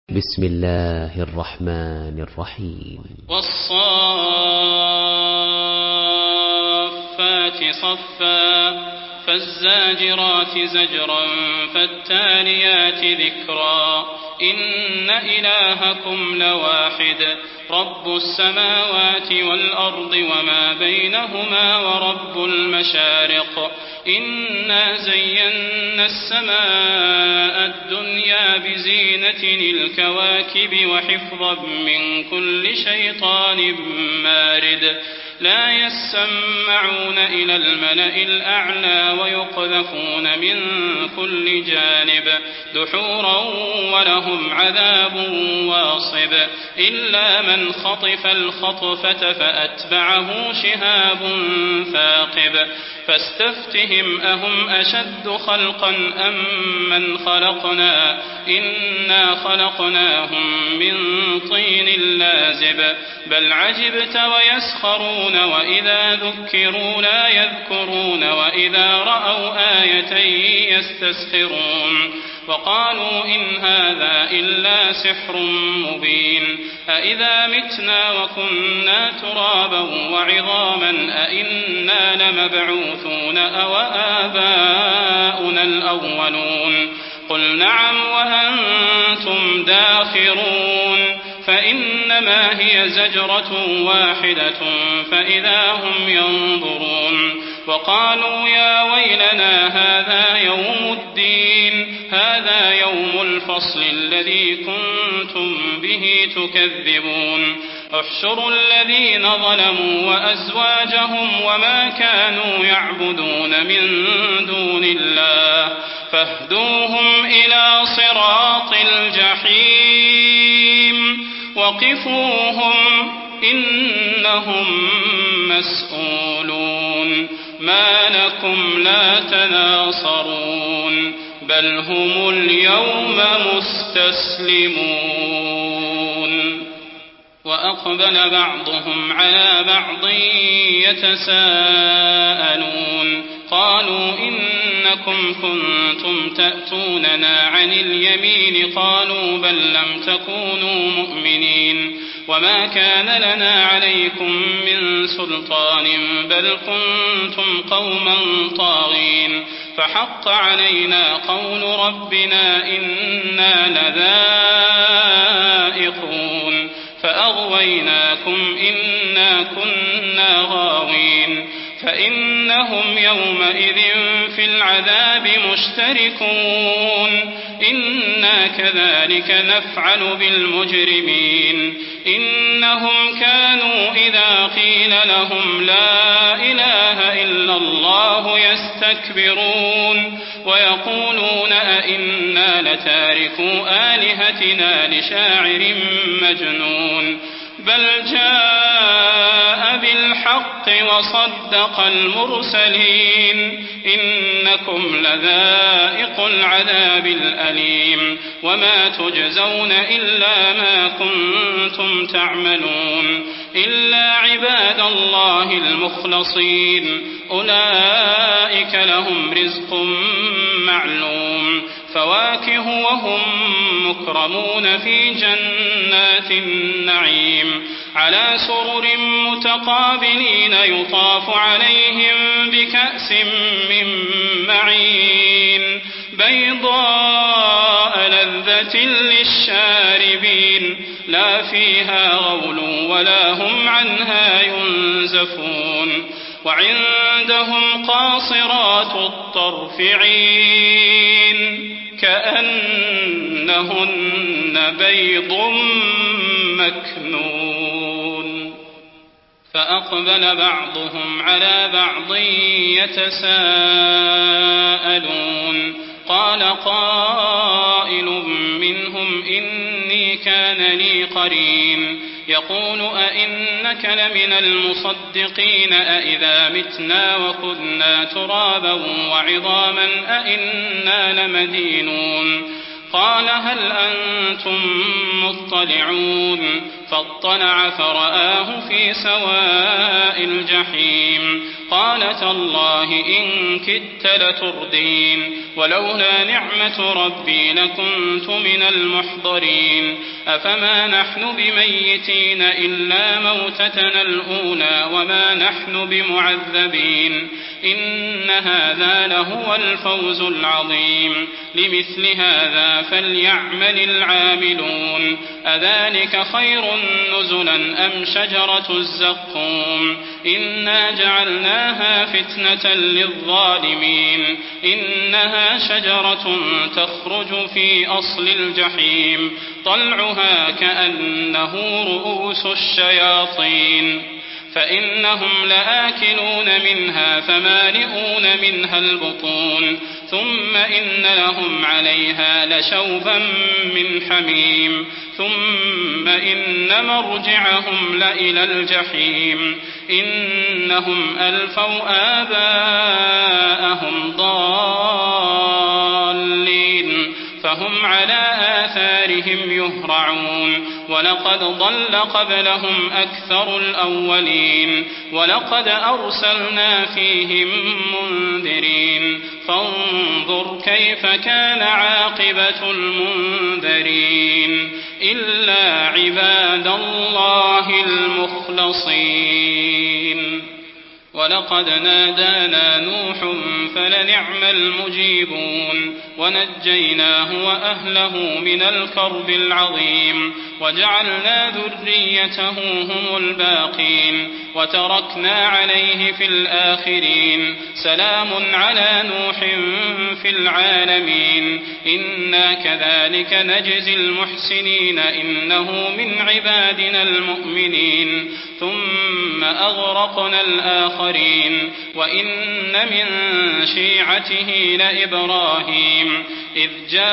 بسم الله الرحمن الرحيم. والصافات صفا فالزاجرات زجرا فالتاليات ذكرا إن إلهكم لواحد رب السماوات والأرض وما بينهما ورب المشارق إنا زينا السماء الدنيا بزينة الكواكب وحفظا من كل شيطان مارد لا يسمعون إلى الملأ الأعلى ويقذفون من كل جانب دحورا ولهم عذاب واصب إلا من خطف الخطفة فأتبعه شهاب ثاقب فاستفتهم أهم أشد خلقا أم من خلقنا إنا خلقناهم من طين لازب بل عجبت ويسخرون وإذا ذكروا لا يذكرون وإذا رأوا آية يستسخرون وقالوا إن هذا إلا سحر مبين أإذا متنا وكنا ترابا وعظاما أإنا لمبعوثون أو آباؤنا الأولون قل نعم وأنتم داخرون فإنما هي زجرة واحدة فإذا هم ينظرون وقالوا يا ويلنا هذا يوم الدين هذا يوم الفصل الذي كنتم به تكذبون احشروا الذين ظلموا وأزواجهم وما كانوا يعبدون من دون الله فاهدوهم إلى صراط الجحيم وقفوهم إنهم مسؤولون ما لكم لا تناصرون بل هم اليوم مستسلمون وأقبل بعضهم على بعض يتساءلون قالوا إنكم كنتم تأتوننا عن اليمين قالوا بل لم تكونوا مؤمنين وما كان لنا عليكم من سلطان بل كنتم قوما طاغين فحق علينا قول ربنا إنا لذائقون فأغويناكم إنا كنا غاوين فإنهم يومئذ في العذاب مشتركون إنا كذلك نفعل بالمجرمين إنهم كانوا إذا قيل لهم لا إله إلا الله يستكبرون ويقولون أئنا لتاركو آلهتنا لشاعر مجنون بل جاء بالحق وصدق المرسلين إنكم لذائق العذاب الأليم وما تجزون إلا ما كنتم تعملون إلا عباد الله المخلصين أولئك لهم رزق معلوم فواكه وهم مكرمون في جنات النعيم على سرر متقابلين يطاف عليهم بكأس من معين بيضاء لذة للشاربين لا فيها غول ولا هم عنها ينزفون وعندهم قاصرات الطرف عين كأنهن بيض مكنون فأقبل بعضهم على بعض يتساءلون قال قائل منهم إني كان لي قرين يقول أئنك لمن المصدقين أئذا متنا وكنا ترابا وعظاما أئنا لمدينون قال هل أنتم مطلعون فاطلع فرآه في سواء الجحيم قال تالله إن كدت لتردين ولولا نعمة ربي لكنت من المحضرين أفما نحن بميتين إلا موتتنا الأولى وما نحن بمعذبين إن هذا لهو الفوز العظيم لمثل هذا فليعمل العاملون أذلك خير نزلا أم شجرة الزقوم إنا جعلناها فتنة للظالمين إنها شجرة تخرج في أصل الجحيم طلعها كأنه رؤوس الشياطين فإنهم لآكلون منها فمالئون منها البطون ثم إن لهم عليها لشوبا من حميم ثم إن مرجعهم لإلى الجحيم إنهم ألفوا آباءهم ضالين فهم على آثارهم يهرعون ولقد ضل قبلهم أكثر الأولين ولقد أرسلنا فيهم منذرين فانظر كيف كان عاقبة المنذرين إلا عباد الله المخلصين ولقد نادانا نوح فلنعم المجيبون ونجيناه وأهله من الكرب العظيم وجعلنا ذريته هم الباقين وتركنا عليه في الآخرين سلام على نوح في العالمين إنا كذلك نجزي المحسنين إنه من عبادنا المؤمنين ثم أغرقنا الآخرين وإن من شيعته لإبراهيم إذ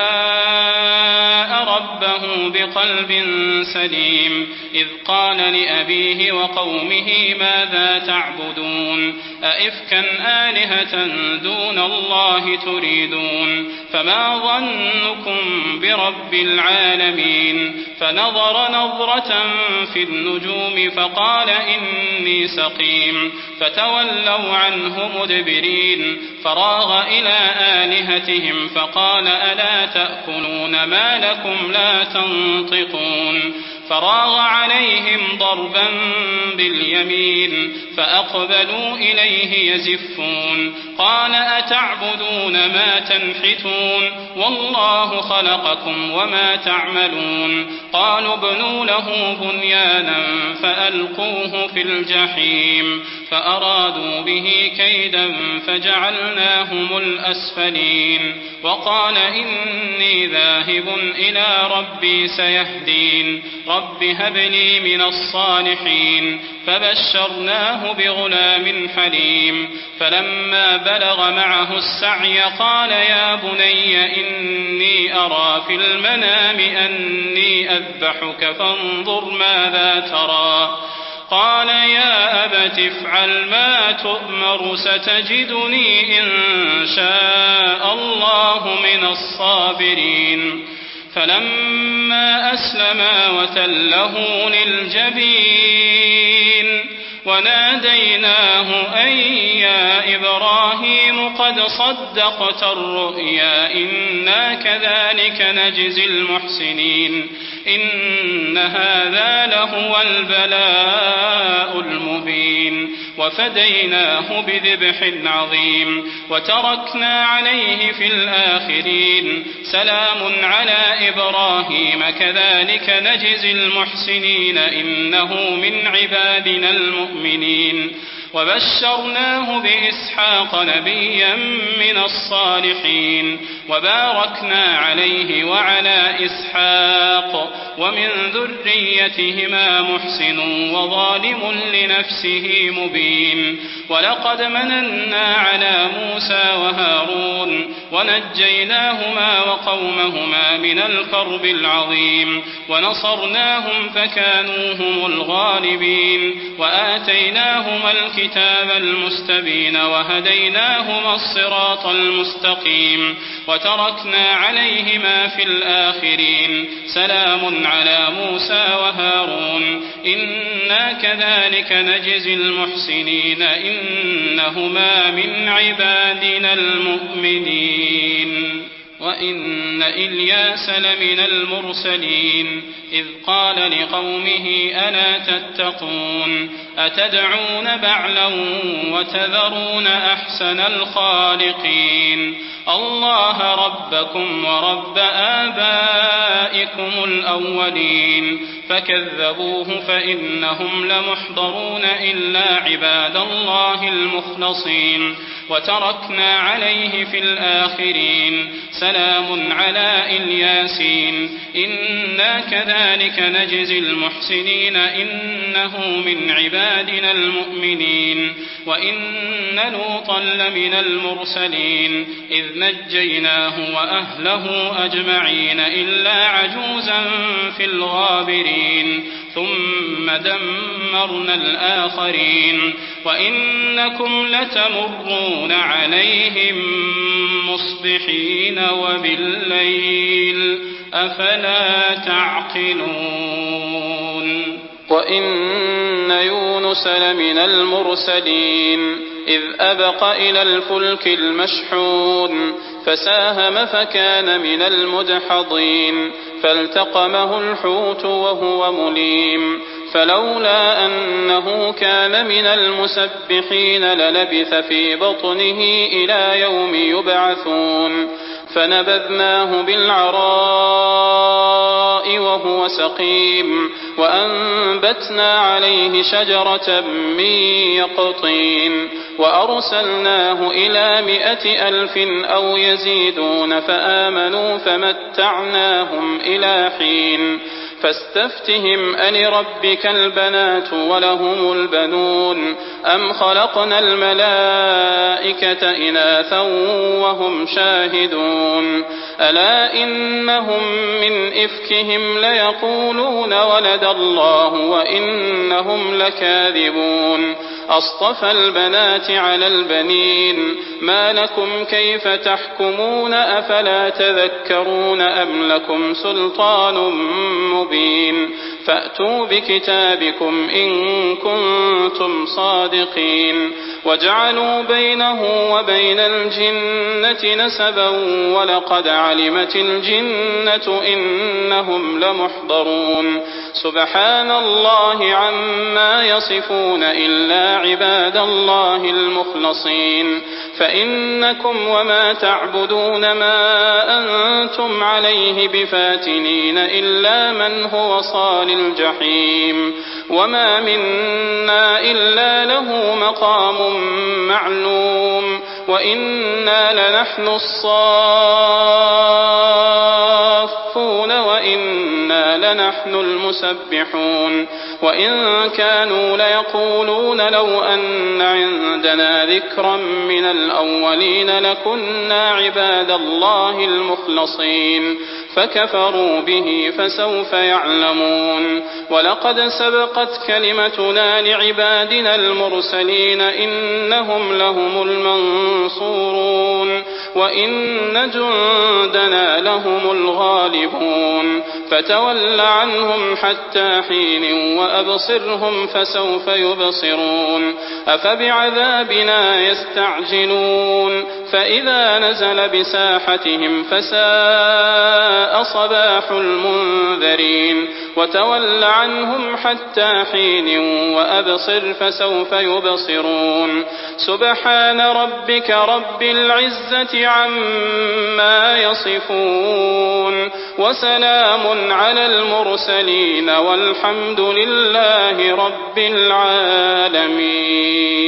جاء ربه بقلب سليم إذ قال لأبيه وقومه ماذا تعبدون أئفكا آلهة دون الله تريدون فما ظنكم برب العالمين فنظر نظرة في النجوم فقال إني سقيم فتولوا عنه مدبرين فراغ إلى آلهتهم فقال ألا تأكلون ما لكم لا تنطقون فراغ عليهم ضربا باليمين فأقبلوا إليه يزفون قال أتعبدون ما تنحتون والله خلقكم وما تعملون قالوا ابنوا له بنيانا فألقوه في الجحيم فأرادوا به كيدا فجعلناهم الأسفلين وقال إني ذاهب إلى ربي سيهدين رب هب لي من الصالحين فبشرناه بغلام حليم فلما بلغ معه السعي قال يا بني إني أرى في المنام أني أذبحك فانظر ماذا ترى قال يا أبت افعل ما تؤمر ستجدني إن شاء الله من الصابرين فلما أسلما وتله للجبين وناديناه أن يا إبراهيم قد صدقت الرؤيا إنا كذلك نجزي المحسنين إن هذا لهو البلاء المبين وفديناه بذبح عظيم وتركنا عليه في الآخرين سلام على إبراهيم كذلك نجزي المحسنين إنه من عبادنا المؤمنين وبشرناه بإسحاق نبيا من الصالحين وباركنا عليه وعلى إسحاق ومن ذريتهما محسن وظالم لنفسه مبين ولقد مننا على موسى وهارون ونجيناهما وقومهما من الكرب العظيم ونصرناهم فكانوا هم الغالبين وآتيناهما الكتاب المستبين وهديناهما الصراط المستقيم وتركنا عليهما في الآخرين سلام على موسى وهارون إنا كذلك نجزي المحسنين إنهما من عبادنا المؤمنين وإن إلياس لمن المرسلين إذ قال لقومه ألا تتقون أتدعون بعلا وتذرون أحسن الخالقين الله ربكم ورب آبائكم الأولين فكذبوه فإنهم لمحضرون إلا عباد الله المخلصين وتركنا عليه في الآخرين سلام على إلياسين إنا كذلك نجزي المحسنين إنه من عبادنا المؤمنين وإن لوطا لمن المرسلين إذ نجيناه وأهله أجمعين إلا عجوزا في الغابرين ثم دمرنا الآخرين وإنكم لتمرون عليهم مصبحين وبالليل أفلا تعقلون وإن يونس لمن المرسلين إذ أبق إلى الفلك المشحون فساهم فكان من المدحضين فالتقمه الحوت وهو مليم فلولا أنه كان من المسبحين للبث في بطنه إلى يوم يبعثون فنبذناه بالعراء وهو سقيم وأنبتنا عليه شجرة من يقطين وأرسلناه إلى 100,000 أو يزيدون فآمنوا فمتعناهم إلى حين فاستفتهم ألربك البنات ولهم البنون أم خلقنا الملائكة إناثا وهم شاهدون ألا إنهم من إفكهم ليقولون ولد الله وإنهم لكاذبون أصطفى البنات على البنين ما لكم كيف تحكمون أفلا تذكرون أم لكم سلطان مبين فأتوا بكتابكم إن كنتم صادقين وجعلوا بينه وبين الجنة نسبا ولقد علمت الجنة إنهم لمحضرون سبحان الله عما يصفون إلا عباد الله المخلصين فإنكم وما تعبدون ما أنتم عليه بفاتنين إلا من هو صال الجحيم وما منا إلا له مقام معلوم وإنا لنحن الصافون وإنا لنحن المسبحون وإن كانوا ليقولون لو أن عندنا ذكرا من الأولين لكنا عباد الله المخلصين فكفروا به فسوف يعلمون ولقد سبقت كلمتنا لعبادنا المرسلين إنهم لهم المنصورون وإن جندنا لهم الغالبون فتول عنهم حتى حين وأبصرهم فسوف يبصرون أفبعذابنا يستعجلون فإذا نزل بساحتهم فساء صباح المنذرين وتول عنهم حتى حين وأبصر فسوف يبصرون سبحان ربك رب العزة عما يصفون وسلام على المرسلين والحمد لله رب العالمين.